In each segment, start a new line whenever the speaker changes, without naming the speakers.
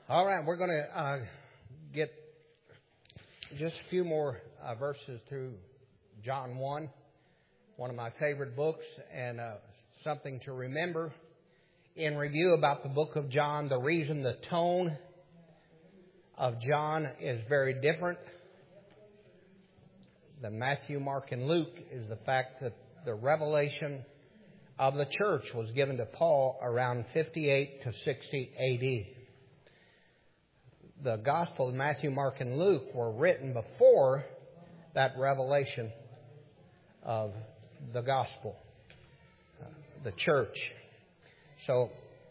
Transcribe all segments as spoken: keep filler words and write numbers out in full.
All right, we're going to uh, get just a few more uh, verses through John one, one of my favorite books, and uh, something to remember in review about the book of John. The reason the tone of John is very different than Matthew, Mark, and Luke is the fact that the revelation of the church was given to Paul around fifty-eight to sixty A D The Gospels, Matthew, Mark, and Luke, were written before that revelation of the Gospel, uh, the church. So,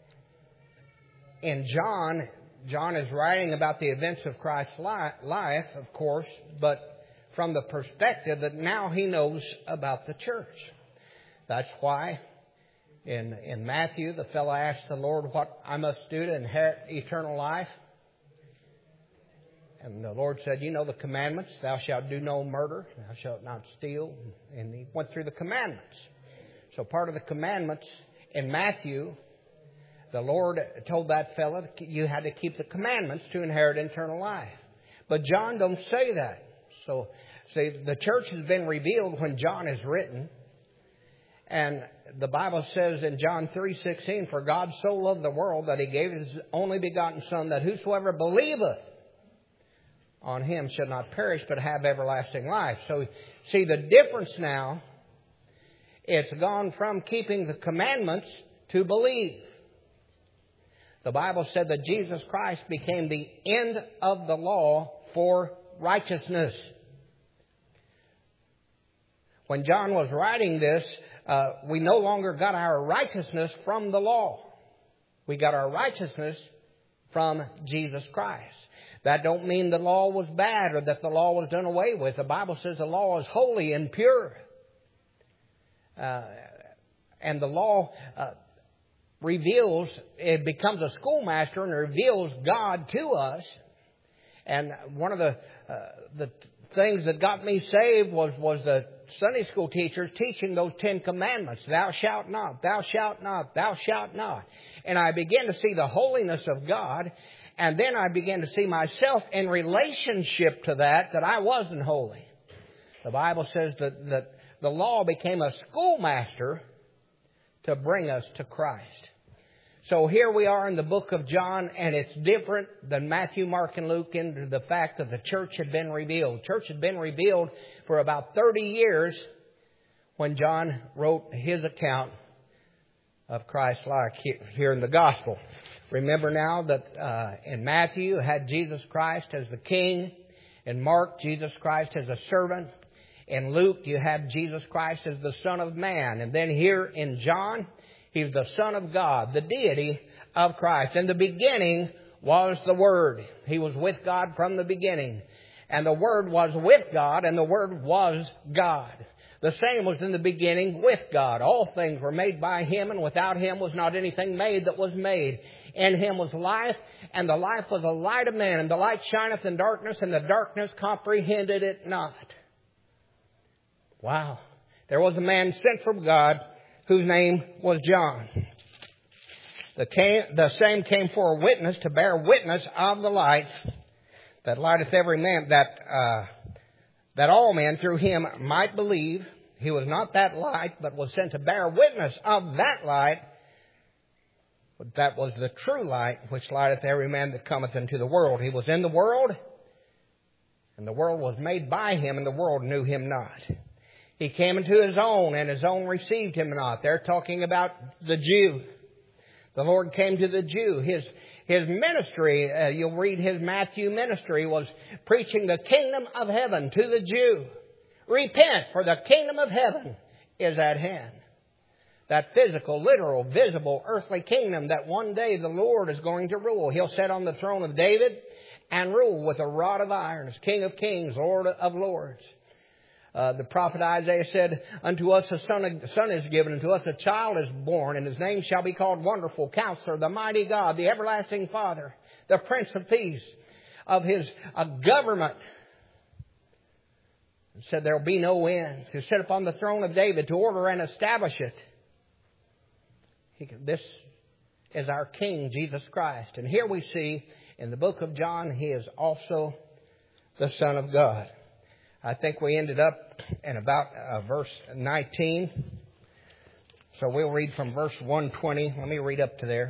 in John, John is writing about the events of Christ's life, of course, but from the perspective that now he knows about the church. That's why in, in Matthew, the fellow asked the Lord what I must do to inherit eternal life. And the Lord said, you know the commandments. Thou shalt do no murder. Thou shalt not steal. And he went through the commandments. So part of the commandments in Matthew, the Lord told that fellow you had to keep the commandments to inherit eternal life. But John don't say that. So, see, the church has been revealed when John is written. And the Bible says in John three sixteen, for God so loved the world that he gave his only begotten Son, that whosoever believeth on him shall not perish but have everlasting life. So, see, the difference now, it's gone from keeping the commandments to believe. The Bible said that Jesus Christ became the end of the law for righteousness. When John was writing this, uh, we no longer got our righteousness from the law. We got our righteousness from Jesus Christ. That don't mean the law was bad or that the law was done away with. The Bible says the law is holy and pure. Uh, and the law uh, reveals, it becomes a schoolmaster and reveals God to us. And one of the uh, the things that got me saved was, was the Sunday school teachers teaching those Ten Commandments. Thou shalt not, thou shalt not, thou shalt not. And I began to see the holiness of God. And then I began to see myself in relationship to that, that I wasn't holy. The Bible says that, that the law became a schoolmaster to bring us to Christ. So here we are in the book of John, and it's different than Matthew, Mark, and Luke in the fact that the church had been revealed. Church had been revealed for about thirty years when John wrote his account of Christ's life here in the Gospel. Remember now that uh, in Matthew you had Jesus Christ as the King. In Mark, Jesus Christ as a servant. In Luke, you had Jesus Christ as the Son of Man. And then here in John, He's the Son of God, the deity of Christ. In the beginning was the Word. He was with God from the beginning. And the Word was with God, and the Word was God. The same was in the beginning with God. All things were made by Him, and without Him was not anything made that was made. In Him was life, and the life was the light of men. And the light shineth in darkness, and the darkness comprehended it not. Wow. There was a man sent from God whose name was John. The, came, the same came for a witness to bear witness of the light that lighteth every man, that uh, that all men through him might believe. He was not that light, but was sent to bear witness of that light. But that was the true light, which lighteth every man that cometh into the world. He was in the world, and the world was made by Him, and the world knew Him not. He came into His own, and His own received Him not. They're talking about the Jew. The Lord came to the Jew. His His ministry, uh, you'll read His Matthew ministry, was preaching the kingdom of heaven to the Jew. Repent, for the kingdom of heaven is at hand. That physical, literal, visible, earthly kingdom that one day the Lord is going to rule. He'll sit on the throne of David and rule with a rod of iron as King of kings, Lord of lords. Uh, the prophet Isaiah said, unto us a son, a son is given, unto us a child is born, and His name shall be called Wonderful, Counselor, the Mighty God, the Everlasting Father, the Prince of Peace. Of His uh, government, it said there will be no end. To sit upon the throne of David, to order and establish it. He, this is our King, Jesus Christ. And here we see In the book of John, He is also the Son of God. I think we ended up in about uh, verse nineteen. So we'll read from verse one twenty. Let me read up to there.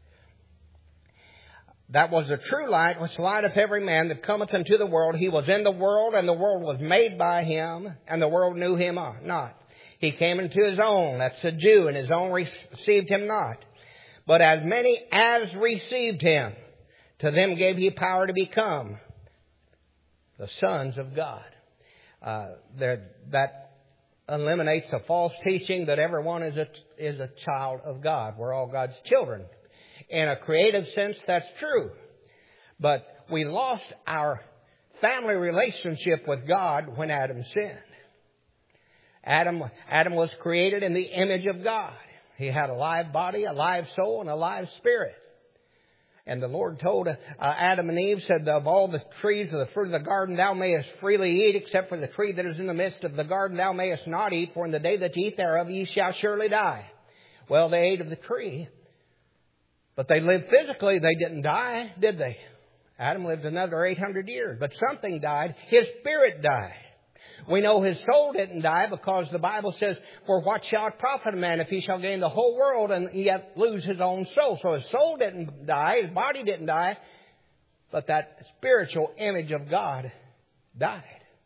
That was the true light, which lighteth every man that cometh into the world. He was in the world, and the world was made by Him, and the world knew Him not. He came into His own, that's the Jew, and His own received Him not. But as many as received Him, to them gave He power to become the sons of God. Uh, that eliminates the false teaching that everyone is a, is a child of God. We're all God's children. In a creative sense, that's true. But we lost our family relationship with God when Adam sinned. Adam, Adam was created in the image of God. He had a live body, a live soul, and a live spirit. And the Lord told uh, Adam and Eve, said, of all the trees of the fruit of the garden thou mayest freely eat, except for the tree that is in the midst of the garden thou mayest not eat, for in the day that ye eat thereof ye shall surely die. Well, they ate of the tree. But they lived physically. They didn't die, did they? Adam lived another eight hundred years. But something died. His spirit died. We know his soul didn't die because the Bible says, for what shall it profit a man if he shall gain the whole world and yet lose his own soul? So his soul didn't die. His body didn't die. But that spiritual image of God died.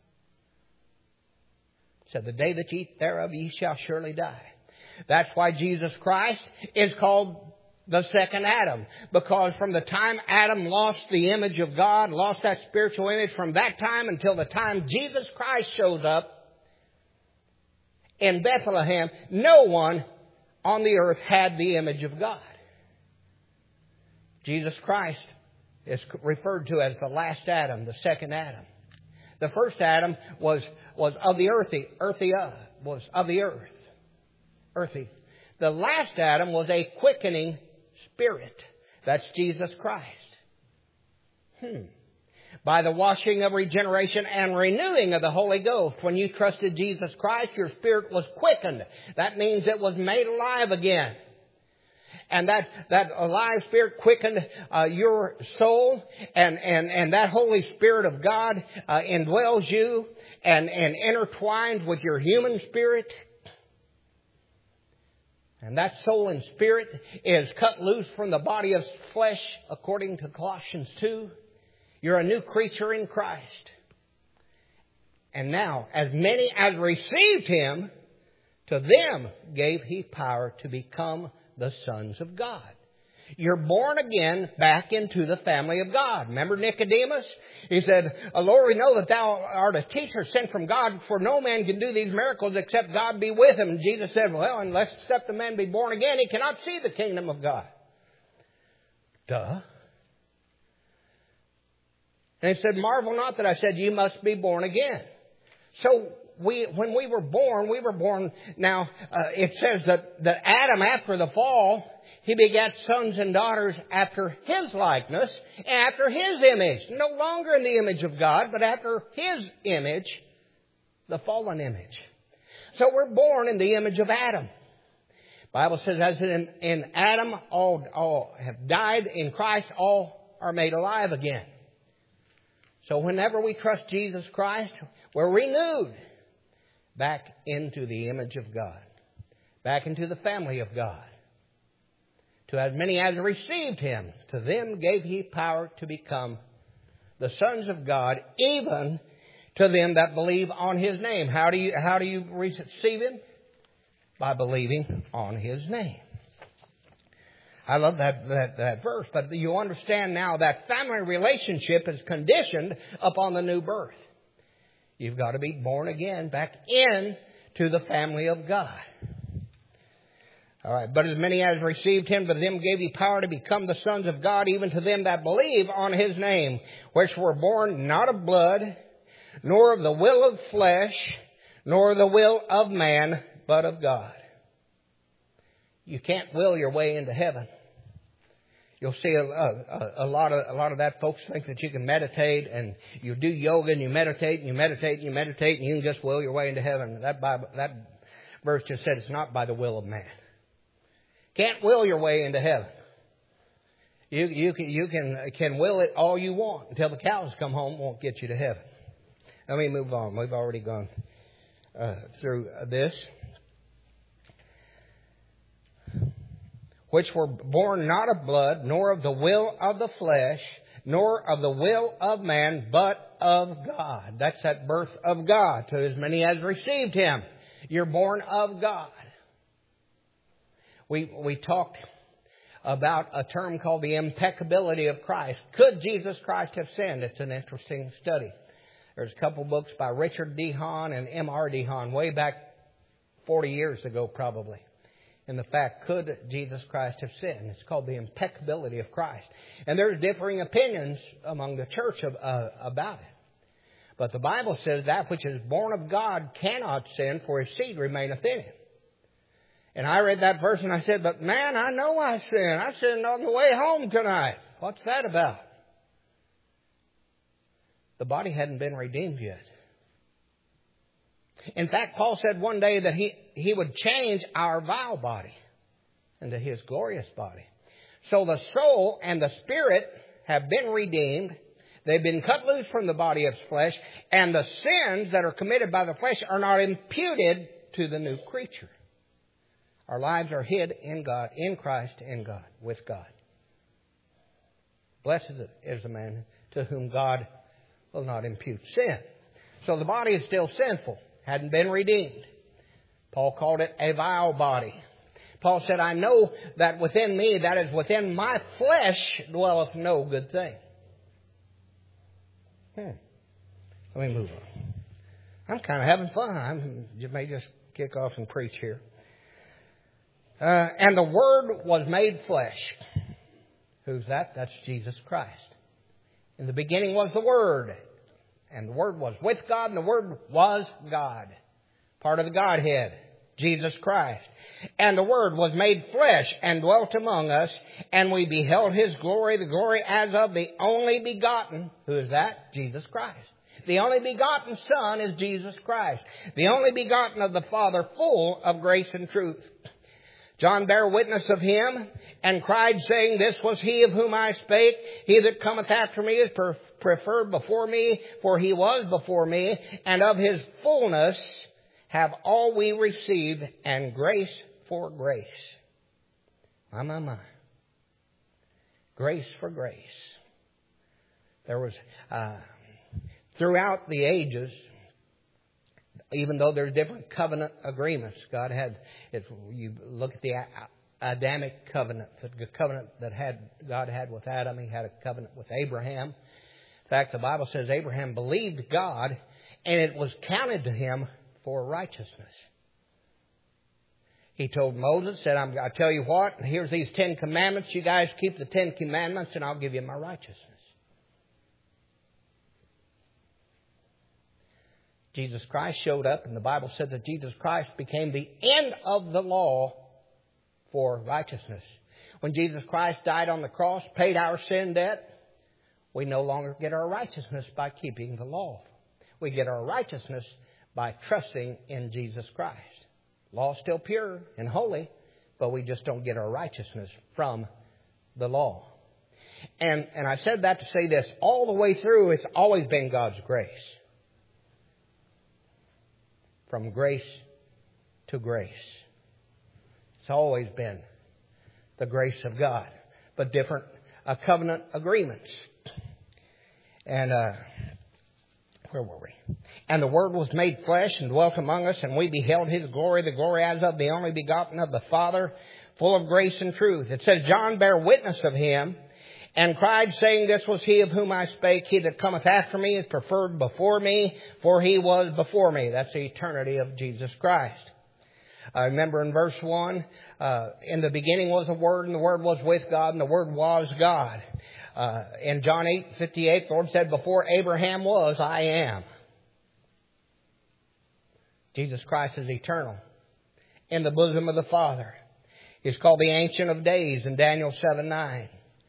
It said, the day that ye eat thereof ye shall surely die. That's why Jesus Christ is called the second Adam, because from the time Adam lost the image of God, lost that spiritual image, from that time until the time Jesus Christ shows up in Bethlehem, no one on the earth had the image of God. Jesus Christ is referred to as the last Adam, the second Adam. The first Adam was, was of the earthy, earthy, uh, was of the earth, earthy. The last Adam was a quickening Spirit. That's Jesus Christ. Hmm. By the washing of regeneration and renewing of the Holy Ghost. When you trusted Jesus Christ, your spirit was quickened. That means it was made alive again. And that, that alive spirit quickened uh, your soul. And, and, and that Holy Spirit of God uh, indwells you and, and intertwines with your human spirit. And that soul and spirit is cut loose from the body of flesh, according to Colossians two. You're a new creature in Christ. And now, as many as received Him, to them gave He power to become the sons of God. You're born again back into the family of God. Remember Nicodemus? He said, Lord, we know that thou art a teacher sent from God, for no man can do these miracles except God be with him. And Jesus said, well, unless except a man be born again, he cannot see the kingdom of God. Duh. And he said, marvel not that I said, you must be born again. So we, when we were born, we were born. Now, uh, it says that, that Adam, after the fall, he begat sons and daughters after his likeness, after his image. No longer in the image of God, but after his image, the fallen image. So we're born in the image of Adam. The Bible says, as in, in Adam, all, all have died. In Christ, all are made alive again. So whenever we trust Jesus Christ, we're renewed back into the image of God, back into the family of God. To as many as received Him, to them gave He power to become the sons of God, even to them that believe on His name. How do you, how do you receive Him? By believing on His name. I love that, that, that verse, but you understand now that family relationship is conditioned upon the new birth. You've got to be born again back in to the family of God. All right. But as many as received Him, to them gave He power to become the sons of God, even to them that believe on His name, which were born not of blood, nor of the will of flesh, nor of the will of man, but of God. You can't will your way into heaven. You'll see a, a, a lot of a lot of that folks think that you can meditate and you do yoga and you meditate and you meditate and you meditate and you can just will your way into heaven. That Bible, that verse just said it's not by the will of man. Can't will your way into heaven. You, you, can, you can, can will it all you want until the cows come home, won't get you to heaven. Let me move on. We've already gone uh, through this. Which were born not of blood, nor of the will of the flesh, nor of the will of man, but of God. That's that birth of God. To as many as received Him, you're born of God. We we talked about a term called the impeccability of Christ. Could Jesus Christ have sinned? It's an interesting study. There's a couple books by Richard D. Hahn and M R D. Hahn way back forty years ago probably. In the fact, could Jesus Christ have sinned? It's called the impeccability of Christ. And there's differing opinions among the church of, uh, about it. But the Bible says that which is born of God cannot sin, for His seed remaineth in him. And I read that verse and I said, but man, I know I sinned. I sinned on the way home tonight. What's that about? The body hadn't been redeemed yet. In fact, Paul said one day that he, he would change our vile body into His glorious body. So the soul and the spirit have been redeemed. They've been cut loose from the body of flesh. And the sins that are committed by the flesh are not imputed to the new creature. Our lives are hid in God, in Christ, in God, with God. Blessed is the man to whom God will not impute sin. So the body is still sinful, hadn't been redeemed. Paul called it a vile body. Paul said, I know that within me, that is within my flesh, dwelleth no good thing. Hmm. Let me move on. I'm kind of having fun. I'm, you may just kick off and preach here. Uh, and the Word was made flesh. Who's that? That's Jesus Christ. In the beginning was the Word. And the Word was with God, and the Word was God. Part of the Godhead, Jesus Christ. And the Word was made flesh and dwelt among us, and we beheld His glory, the glory as of the only begotten. Who is that? Jesus Christ. The only begotten Son is Jesus Christ. The only begotten of the Father, full of grace and truth. John bare witness of Him, and cried, saying, This was He of whom I spake. He that cometh after me is per- preferred before me, for He was before me. And of His fullness have all we received, and grace for grace. My, my, my. Grace for grace. There was, uh, throughout the ages, even though there's different covenant agreements, God had, if you look at the Adamic covenant, the covenant that had God had with Adam, He had a covenant with Abraham. In fact, the Bible says Abraham believed God, and it was counted to him for righteousness. He told Moses, said, I'm, I tell you what, here's these Ten Commandments. You guys keep the Ten Commandments, and I'll give you my righteousness. Jesus Christ showed up, and the Bible said that Jesus Christ became the end of the law for righteousness. When Jesus Christ died on the cross, paid our sin debt, we no longer get our righteousness by keeping the law. We get our righteousness by trusting in Jesus Christ. Law is still pure and holy, but we just don't get our righteousness from the law. And, and I said that to say this, all the way through, it's always been God's grace. From grace to grace. It's always been the grace of God. But different uh, covenant agreements. And uh, where were we? And the Word was made flesh and dwelt among us, and we beheld His glory, the glory as of the only begotten of the Father, full of grace and truth. It says, John bare witness of Him, and cried, saying, This was He of whom I spake. He that cometh after me is preferred before me, for He was before me. That's the eternity of Jesus Christ. I remember in verse one, uh, in the beginning was the Word, and the Word was with God, and the Word was God. Uh, in John eight fifty-eight, the Lord said, Before Abraham was, I am. Jesus Christ is eternal. In the bosom of the Father. He's called the Ancient of Days in Daniel seven nine.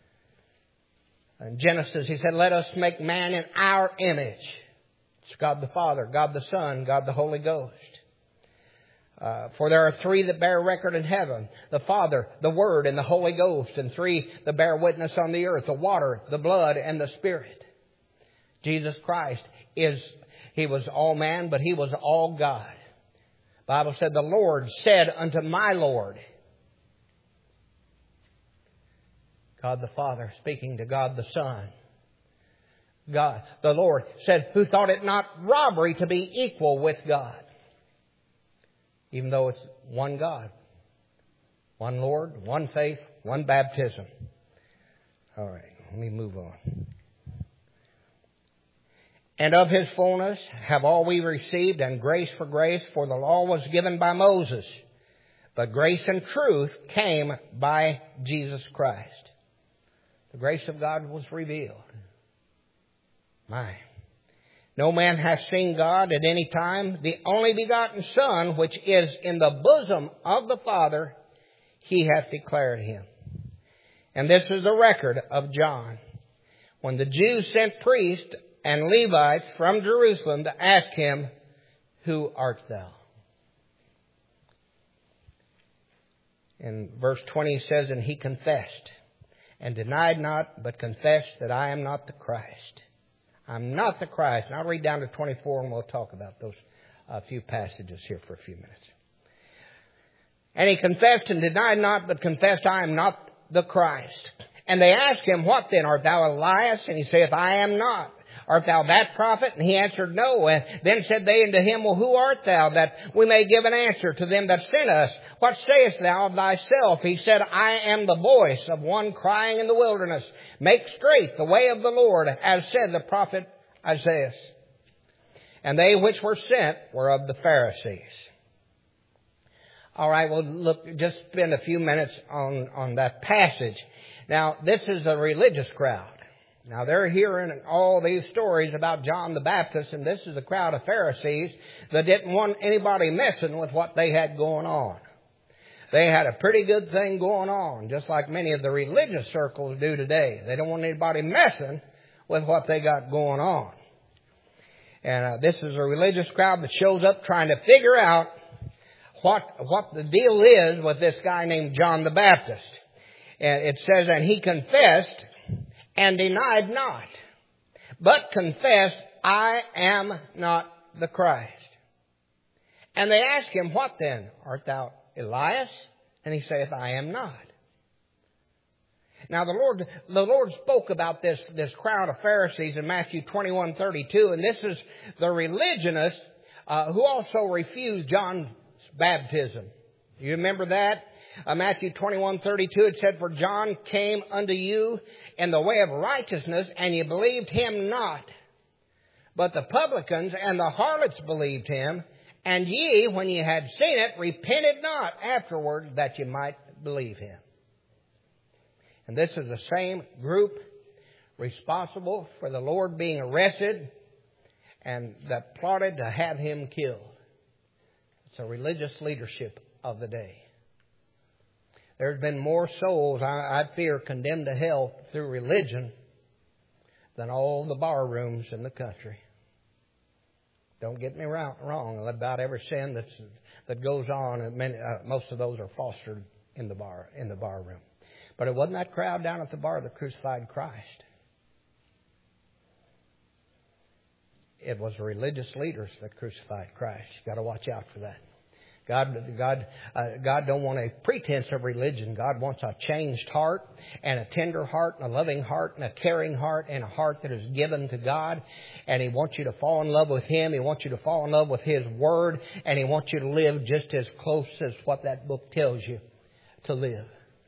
In Genesis, He said, Let us make man in our image. It's God the Father, God the Son, God the Holy Ghost. Uh, for there are three that bear record in heaven, the Father, the Word, and the Holy Ghost, and three that bear witness on the earth, the water, the blood, and the Spirit. Jesus Christ is, He was all man, but He was all God. The Bible said, the Lord said unto my Lord. God the Father speaking to God the Son. God, the Lord said, who thought it not robbery to be equal with God. Even though it's one God, one Lord, one faith, one baptism. All right, let me move on. And of His fullness have all we received, and grace for grace, for the law was given by Moses, but grace and truth came by Jesus Christ. The grace of God was revealed. My. No man hath seen God at any time. The only begotten Son, which is in the bosom of the Father, He hath declared Him. And this is the record of John. When the Jews sent priests and Levites from Jerusalem to ask him, who art thou? In verse twenty it says, and he confessed and denied not, but confessed that I am not the Christ. I'm not the Christ. And I'll read down to twenty-four and we'll talk about those uh, few passages here for a few minutes. And he confessed and denied not, but confessed, I am not the Christ. And they asked him, what then? Art thou Elias? And he saith, I am not. Art thou that prophet? And he answered, no. And then said they unto him, well, who art thou, that we may give an answer to them that sent us? What sayest thou of thyself? He said, I am the voice of one crying in the wilderness, make straight the way of the Lord, as said the prophet Isaiah. And they which were sent were of the Pharisees. All right, well, look, just spend a few minutes on, on that passage. Now, this is a religious crowd. Now, they're hearing all these stories about John the Baptist, and this is a crowd of Pharisees that didn't want anybody messing with what they had going on. They had a pretty good thing going on, just like many of the religious circles do today. They don't want anybody messing with what they got going on. And uh, this is a religious crowd that shows up trying to figure out what, what the deal is with this guy named John the Baptist. And it says, and he confessed and denied not, but confessed, I am not the Christ. And they ask him, what then? Art thou Elias? And he saith, I am not. Now the Lord, the Lord spoke about this, this crowd of Pharisees in Matthew twenty-one thirty-two, and this is the religionists uh, who also refused John's baptism. You remember that? Uh, Matthew twenty-one thirty-two, it said, for John came unto you in the way of righteousness, and ye believed him not. But the publicans and the harlots believed him, and ye, when ye had seen it, repented not afterward that ye might believe him. And this is the same group responsible for the Lord being arrested and that plotted to have him killed. It's a religious leadership of the day. There's been more souls, I, I fear, condemned to hell through religion than all the bar rooms in the country. Don't get me wrong about every sin that's, that goes on. And many, uh, most of those are fostered in the bar in the bar room. But it wasn't that crowd down at the bar that crucified Christ. It was the religious leaders that crucified Christ. You've got to watch out for that. God, God, uh, God don't want a pretense of religion. God wants a changed heart and a tender heart and a loving heart and a caring heart and a heart that is given to God. And He wants you to fall in love with Him. He wants you to fall in love with His Word. And He wants you to live just as close as what that book tells you to live.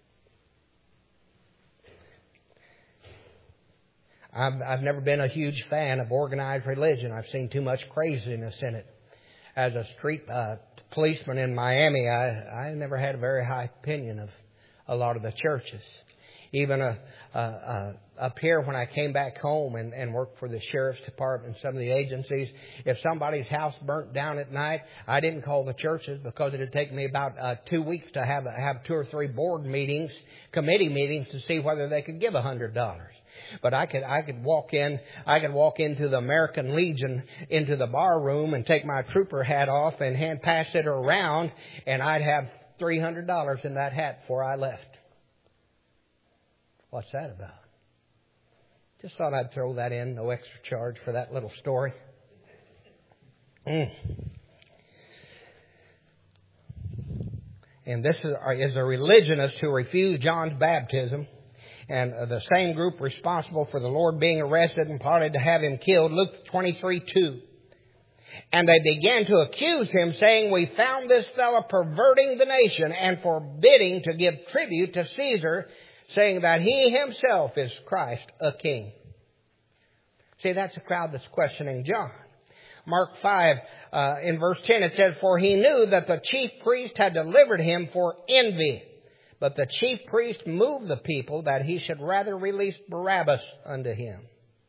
I've, I've never been a huge fan of organized religion. I've seen too much craziness in it. As a street uh, policeman in Miami, I, I never had a very high opinion of a lot of the churches. Even uh, uh, uh, up here when I came back home and, and worked for the sheriff's department and some of the agencies, if somebody's house burnt down at night, I didn't call the churches because it would take me about uh, two weeks to have have two or three board meetings, committee meetings to see whether they could give a hundred dollars. But I could, I could walk in, I could walk into the American Legion, into the bar room and take my trooper hat off and hand pass it around, and I'd have three hundred dollars in that hat before I left. What's that about? Just thought I'd throw that in, no extra charge for that little story. Mm. And this is, is a religionist who refused John's baptism, and the same group responsible for the Lord being arrested and plotted to have him killed. Luke twenty-three two. And they began to accuse him, saying, "We found this fellow perverting the nation and forbidding to give tribute to Caesar, saying that he himself is Christ, a king." See, that's a crowd that's questioning John. Mark five, uh, in verse ten, it says, "For he knew that the chief priest had delivered him for envy. But the chief priest moved the people that he should rather release Barabbas unto him."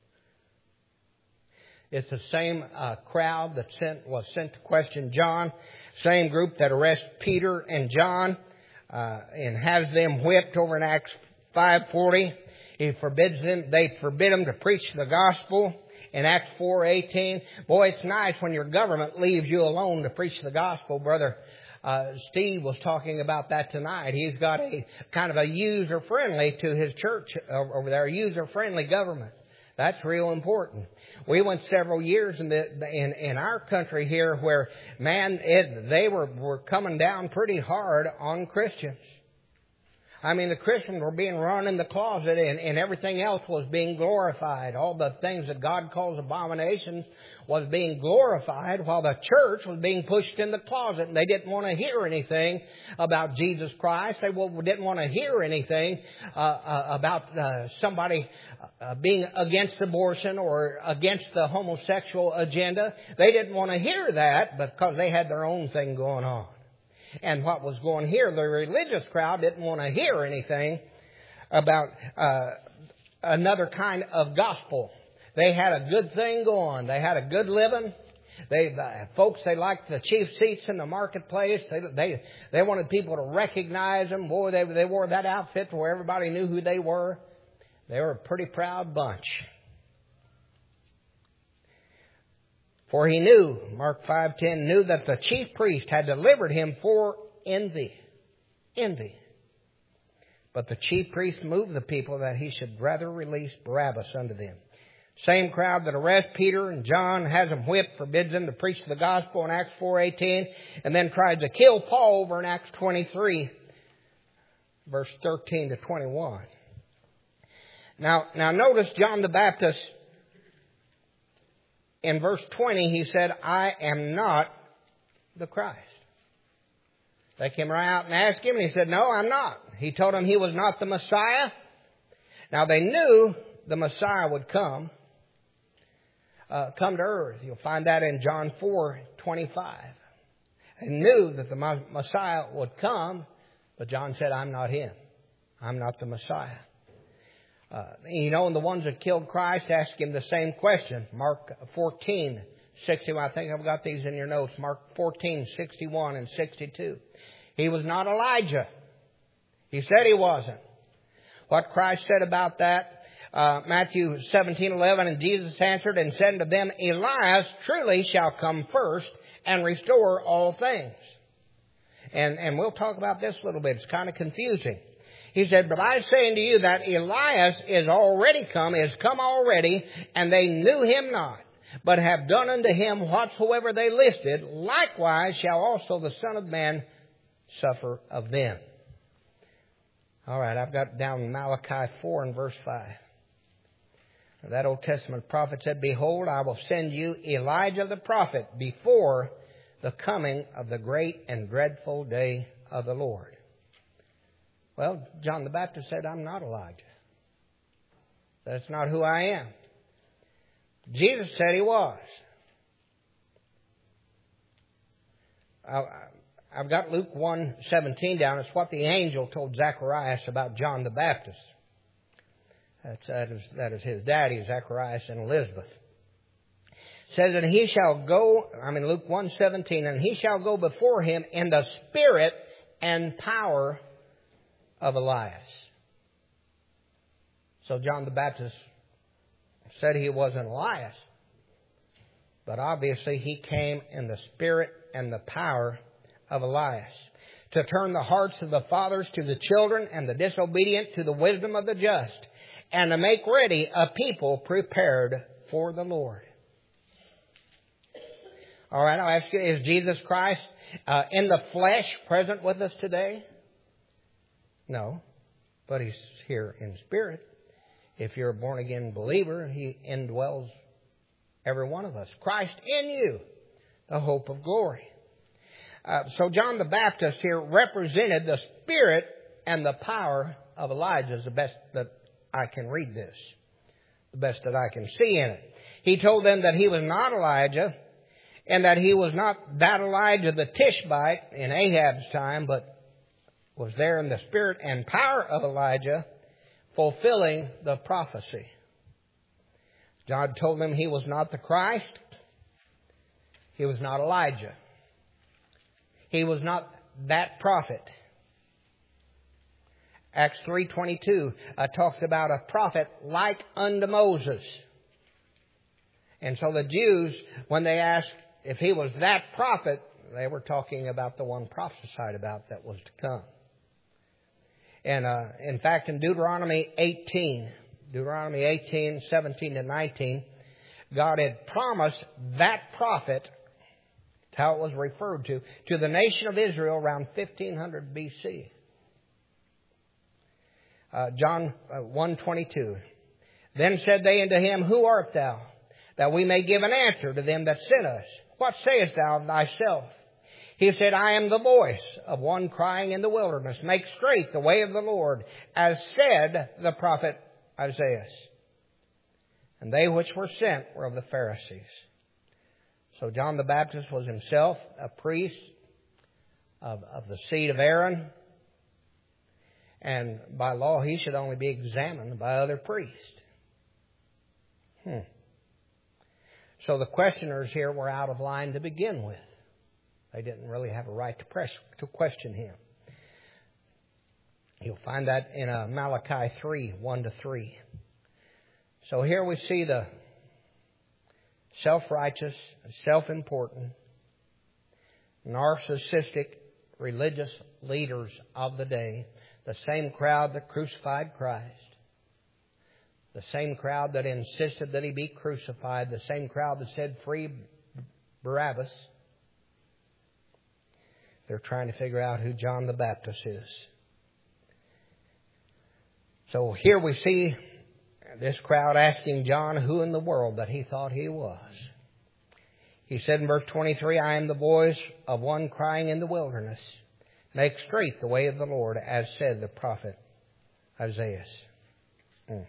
It's the same uh, crowd that sent, was sent to question John. Same group that arrests Peter and John uh, and has them whipped over in Acts five forty. He forbids them, they forbid them to preach the gospel in Acts four eighteen. Boy, it's nice when your government leaves you alone to preach the gospel, brother. Uh, Steve was talking about that tonight. He's got a kind of a user-friendly to his church over there, a user-friendly government. That's real important. We went several years in the in, in our country here where, man, it, they were, were coming down pretty hard on Christians. I mean, the Christians were being run in the closet, and, and everything else was being glorified. All the things that God calls abominations was being glorified, while the church was being pushed in the closet. And they didn't want to hear anything about Jesus Christ. They didn't want to hear anything uh, uh, about uh, somebody uh, being against abortion or against the homosexual agenda. They didn't want to hear that because they had their own thing going on. And what was going here, the religious crowd didn't want to hear anything about uh, another kind of gospel. They had a good thing going. They had a good living. They, the folks, they liked the chief seats in the marketplace. They, they, they wanted people to recognize them. Boy, they, they wore that outfit where everybody knew who they were. They were a pretty proud bunch. For he knew, Mark five ten, knew that the chief priest had delivered him for envy. Envy. But the chief priest moved the people that he should rather release Barabbas unto them. Same crowd that arrests Peter and John, has them whipped, forbids them to preach the gospel in Acts four eighteen, and then tried to kill Paul over in Acts twenty-three, verse thirteen to twenty-one. Now, now notice John the Baptist. In verse twenty, he said, "I am not the Christ." They came right out and asked him, and he said, "No, I'm not." He told them he was not the Messiah. Now, they knew the Messiah would come, uh, come to earth. You'll find that in John four twenty-five. They knew that the Messiah would come, but John said, "I'm not him. I'm not the Messiah." Uh, you know, and the ones that killed Christ asked him the same question. Mark fourteen sixty-one. I think I've got these in your notes. Mark fourteen sixty-one and sixty-two. He was not Elijah. He said he wasn't. What Christ said about that, uh, Matthew seventeen eleven, "And Jesus answered and said unto them, Elias truly shall come first and restore all things." And, and we'll talk about this a little bit. It's kind of confusing. He said, "But I say unto you that Elias is already come, is come already, and they knew him not, but have done unto him whatsoever they listed. Likewise shall also the Son of Man suffer of them." All right, I've got down Malachi four and verse five. That Old Testament prophet said, "Behold, I will send you Elijah the prophet before the coming of the great and dreadful day of the Lord." Well, John the Baptist said, "I'm not Elijah. That's not who I am." Jesus said he was. I've got Luke one seventeen down. It's what the angel told Zacharias about John the Baptist. That's, that, is, that is his daddy, Zacharias and Elizabeth. It says, "And he shall go," I mean Luke one seventeen, "and he shall go before him in the spirit and power of Elias." So John the Baptist said he wasn't Elias. But obviously he came in the spirit and the power of Elias, to turn the hearts of the fathers to the children and the disobedient to the wisdom of the just, and to make ready a people prepared for the Lord. All right, I'll ask you, is Jesus Christ uh, in the flesh present with us today? No, but He's here in spirit. If you're a born-again believer, He indwells every one of us. Christ in you, the hope of glory. Uh, so John the Baptist here represented the spirit and the power of Elijah, is the best that I can read this, the best that I can see in it. He told them that he was not Elijah, and that he was not that Elijah the Tishbite in Ahab's time, but was there in the spirit and power of Elijah, fulfilling the prophecy. God told them he was not the Christ. He was not Elijah. He was not that prophet. Acts three twenty-two uh, talks about a prophet like unto Moses. And so the Jews, when they asked if he was that prophet, they were talking about the one prophesied about that was to come. And uh, in fact, in Deuteronomy eighteen, Deuteronomy eighteen, seventeen to nineteen, God had promised that prophet, how it was referred to, to the nation of Israel around fifteen hundred B C. Uh, John one twenty-two. Then said they unto him, Who art thou? That we may give an answer to them that sent us. What sayest thou of thyself? He said, I am the voice of one crying in the wilderness, Make straight the way of the Lord, as said the prophet Isaiah. And they which were sent were of the Pharisees. So John the Baptist was himself a priest of, of the seed of Aaron. And by law, he should only be examined by other priests. Hmm. So the questioners here were out of line to begin with. They didn't really have a right to, press, to question him. You'll find that in uh, Malachi three, one to three. So here we see the self-righteous, self-important, narcissistic religious leaders of the day, the same crowd that crucified Christ, the same crowd that insisted that he be crucified, the same crowd that said, Free Barabbas. They're trying to figure out who John the Baptist is. So here we see this crowd asking John who in the world that he thought he was. He said in verse twenty-three, I am the voice of one crying in the wilderness, Make straight the way of the Lord, as said the prophet Isaiah. Mm.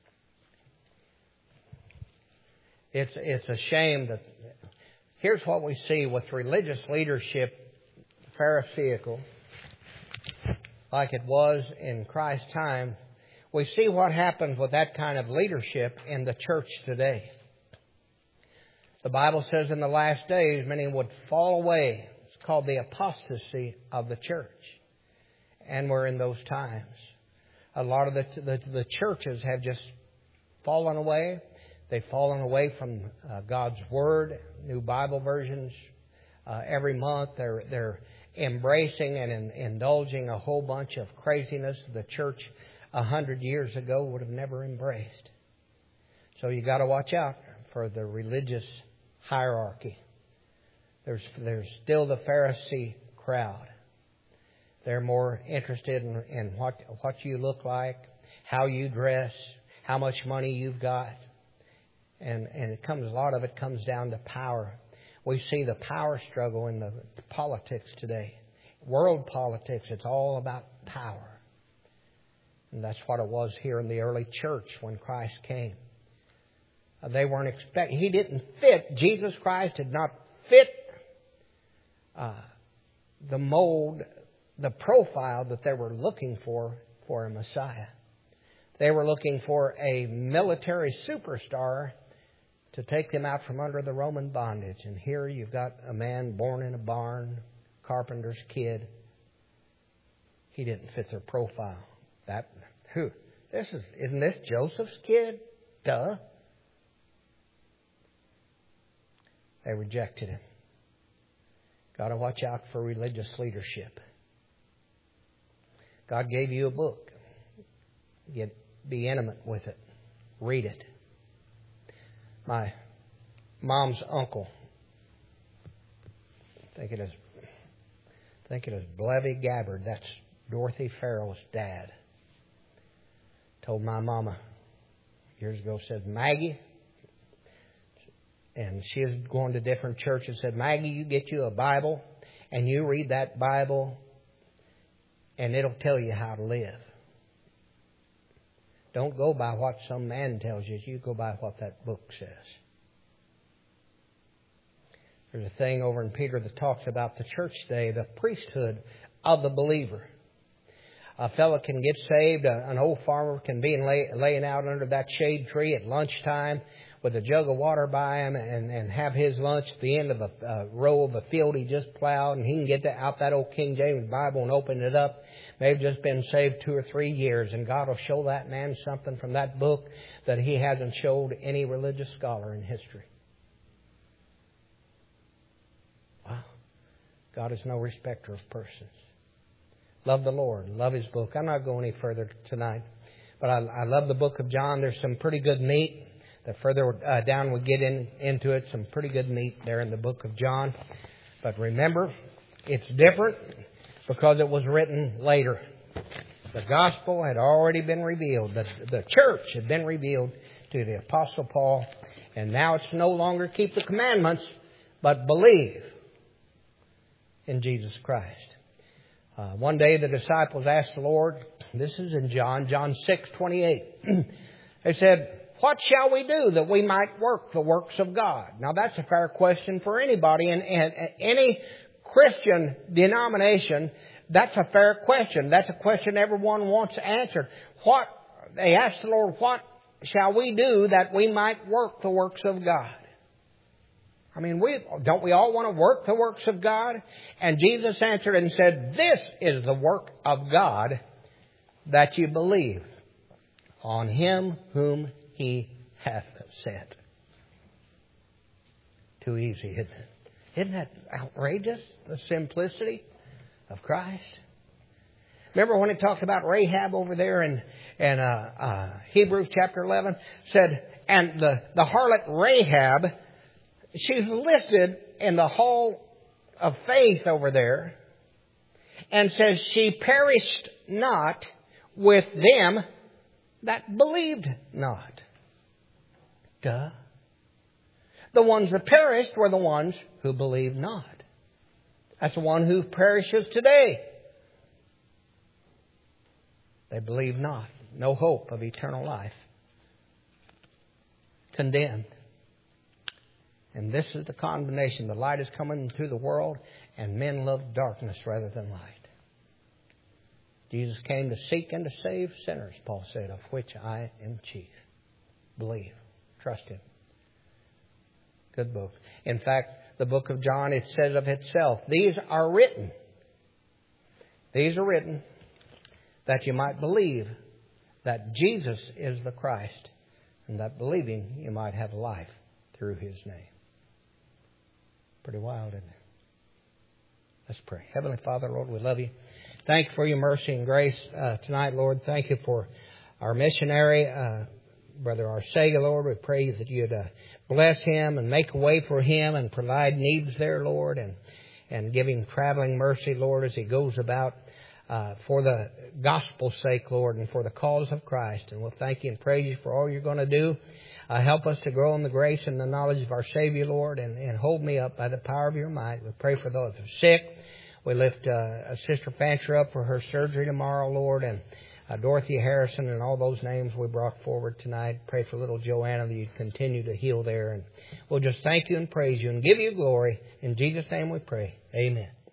It's, it's a shame that here's what we see with religious leadership, Pharisaical, like it was in Christ's time. We see what happens with that kind of leadership in the church today. The Bible says in the last days, many would fall away. It's called the apostasy of the church. And we're in those times. A lot of the, the, the churches have just fallen away. They've fallen away from uh, God's Word, new Bible versions. Uh, every month they're, they're embracing and in, indulging a whole bunch of craziness the church a hundred years ago would have never embraced. So you got to watch out for the religious hierarchy. There's there's still the Pharisee crowd. They're more interested in, in what what you look like, how you dress, how much money you've got, and and it comes a lot of it comes down to power. We see the power struggle in the, the politics today, world politics. It's all about power. And that's what it was here in the early church when Christ came. They weren't expecting. He didn't fit. Jesus Christ did not fit uh, the mold, the profile that they were looking for for a Messiah. They were looking for a military superstar to take them out from under the Roman bondage. And here you've got a man born in a barn, carpenter's kid. He didn't fit their profile. That who This is, isn't this Joseph's kid? Duh. They rejected him. Got to watch out for religious leadership. God gave you a book. Get, be intimate with it. Read it. My mom's uncle, I think it is, I think it is Blevy Gabbard. That's Dorothy Farrell's dad. Told my mama years ago, said, Maggie, and she was going to different churches, said, Maggie, you get you a Bible and you read that Bible and it'll tell you how to live. Don't go by what some man tells you. You go by what that book says. There's a thing over in Peter that talks about the church today, the priesthood of the believer. A fellow can get saved. An old farmer can be lay, laying out under that shade tree at lunchtime with a jug of water by him and, and have his lunch at the end of a uh, row of a field he just plowed. And he can get that, out that old King James Bible and open it up. They've just been saved two or three years. And God will show that man something from that book that he hasn't showed any religious scholar in history. Wow. God is no respecter of persons. Love the Lord. Love His book. I'm not going any further tonight. But I, I love the book of John. There's some pretty good meat. The further uh, down we get in, into it, some pretty good meat there in the book of John. But remember, it's different because it was written later. The gospel had already been revealed. The, the church had been revealed to the Apostle Paul. And now it's no longer keep the commandments, but believe in Jesus Christ. Uh, one day the disciples asked the Lord, this is in John, John six twenty-eight. They said, what shall we do that we might work the works of God? Now that's a fair question for anybody in, in, in any Christian denomination. That's a fair question. That's a question everyone wants answered. What, they asked the Lord, what shall we do that we might work the works of God? I mean, we don't we all want to work the works of God? And Jesus answered and said, this is the work of God, that you believe on Him whom He hath sent. Too easy, isn't it? Isn't that outrageous, the simplicity of Christ? Remember when it talked about Rahab over there in, in uh, uh, Hebrews chapter eleven? Said, and the, the harlot Rahab, she's listed in the hall of faith over there, and says she perished not with them that believed not. Duh. The ones that perished were the ones who believed not. That's the one who perishes today. They believe not. No hope of eternal life. Condemned. And this is the condemnation. The light is coming into the world, and men love darkness rather than light. Jesus came to seek and to save sinners, Paul said, of which I am chief. Believe. Trust Him. Good book. In fact, the book of John, it says of itself, these are written. These are written that you might believe that Jesus is the Christ, and that believing you might have life through His name. Pretty wild, isn't it? Let's pray. Heavenly Father, Lord, we love You. Thank You for Your mercy and grace uh, tonight, Lord. Thank You for our missionary, uh, Brother Arcega, Lord. We pray that You'd uh, bless him and make a way for him and provide needs there, Lord, and, and give him traveling mercy, Lord, as he goes about uh, for the gospel's sake, Lord, and for the cause of Christ. And we'll thank You and praise You for all You're going to do. Uh, help us to grow in the grace and the knowledge of our Savior, Lord, and, and hold me up by the power of Your might. We pray for those who are sick. We lift uh, Sister Fancher up for her surgery tomorrow, Lord, and uh, Dorothy Harrison and all those names we brought forward tonight. Pray for little Joanna that You'd continue to heal there. And we'll just thank You and praise You and give You glory. In Jesus' name we pray. Amen.